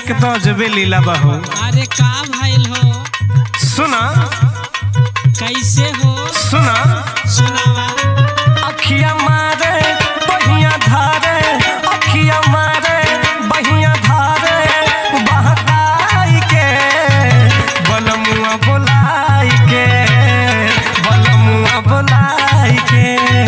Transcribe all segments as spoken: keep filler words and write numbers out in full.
के दजबे लीला बहू। अरे का भइल हो? सुना कैसे हो? सुना सुनावा। अखिया मारे बहिया धारे, अखिया मारे बहिया धारे, बहकाई के बलमुआ बोलाई के, बलमुआ बोलाई के।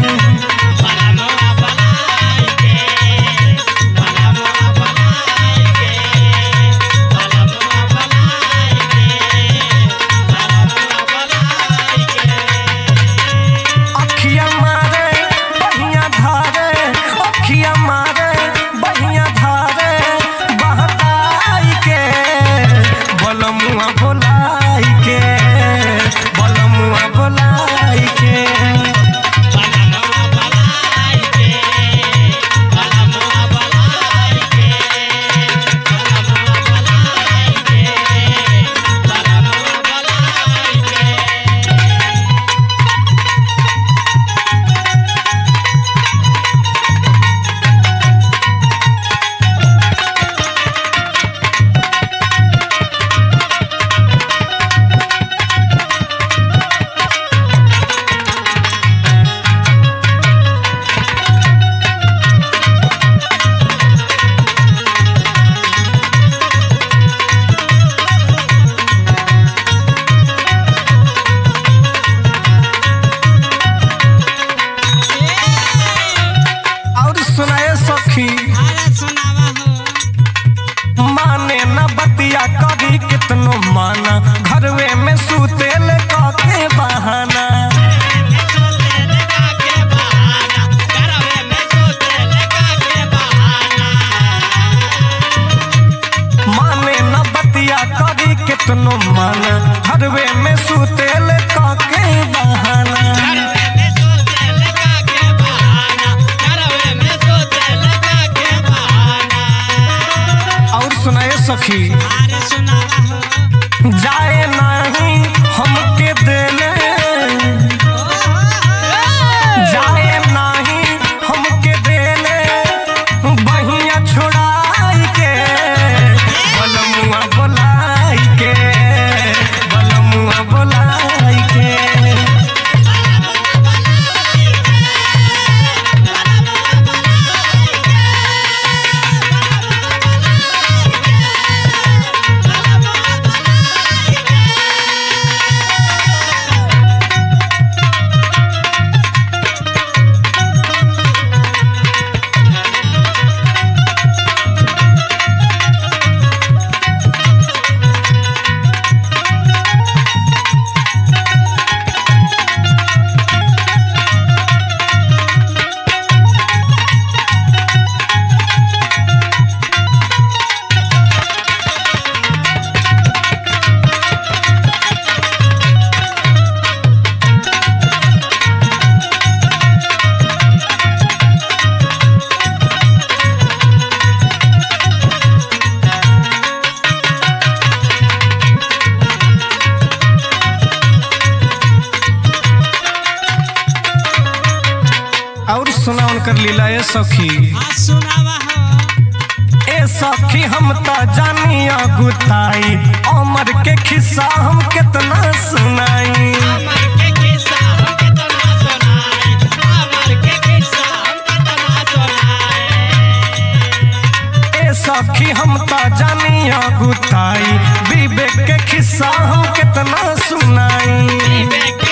माने न बतिया कभी कितनो माना, घरवे में सुतेल के बहाना। माने न बतिया कभी कितनो माना, घरवे में सुतेल के बहाना। सखी अरे सुनावा हो। जाए नहीं हमके देले, जाए नहीं हमके देले, बहिया छोड़ाई के बलमुआ बोलाई के, बलमुआ बोलाई के। और सुना उनकर लीला ए सखी। सुनावा हो। ए सखी हम तो जानिया गुताई, अमर के खिस्सा हम कितना सुनाई। अमर के किस्सा हम कितना सुनाई, अमर के किस्सा हम कितना सुनाई। ए सखी हम तो जानिया गुताई, विवेक के खिस्सा हम कितना सुनाई।